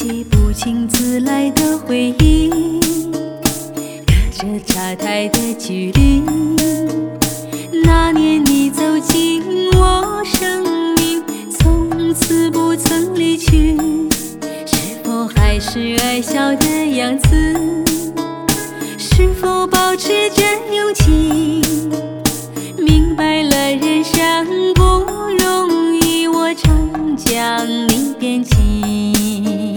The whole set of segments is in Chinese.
些不请自来的回忆，隔着茶台的距离。那年你走进我生命，从此不曾离去，是否还是爱笑的样子？是否保持着勇气？明白了人生不容易，我常将你惦记。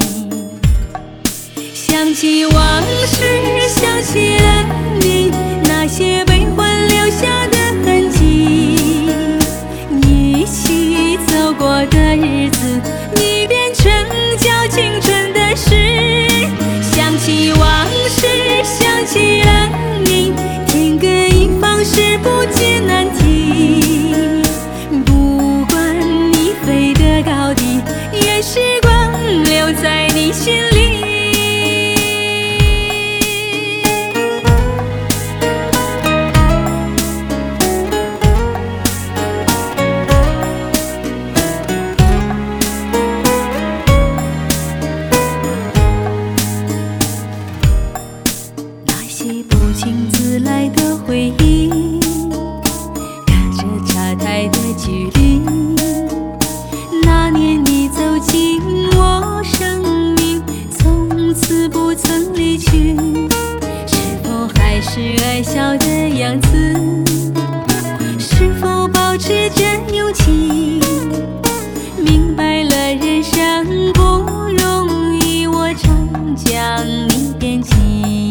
想起往事，想起了你，那些悲欢留下的痕迹。一起走过的日子，已变成叫青春的诗。想起往事，想起了你，天各一方是不解难题。不管你飞得高低，愿时光留在你心里。不请自来的回忆，隔着茶台的距离。那年你走进我生命，从此不曾离去，是否还是爱笑的样子？是否保持着勇气？明白了人生不容易，我常将你惦记。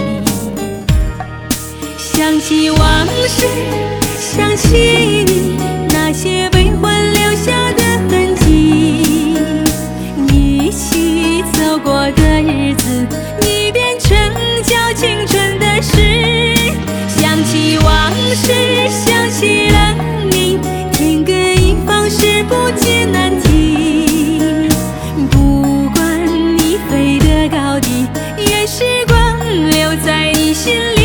想起往事，想起你，那些悲欢留下的痕迹。一起走过的日子，已变成叫青春的诗。想起往事，想起了你，天各一方是不解难题。不管你飞得高低，愿时光留在你心里。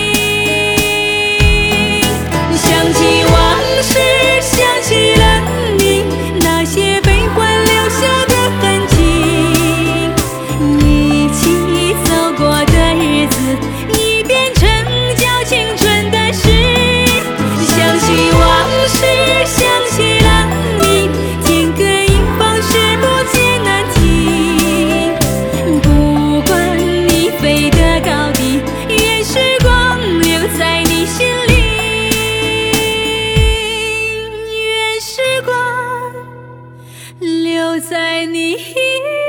想起往事，想起了你，那些悲欢留下的痕迹。一起走过的日子，已变成叫青春的诗。想起往事，想起了你，天各一方是不解难题。不管你飞得高低，愿时光留在你心里。时光留在你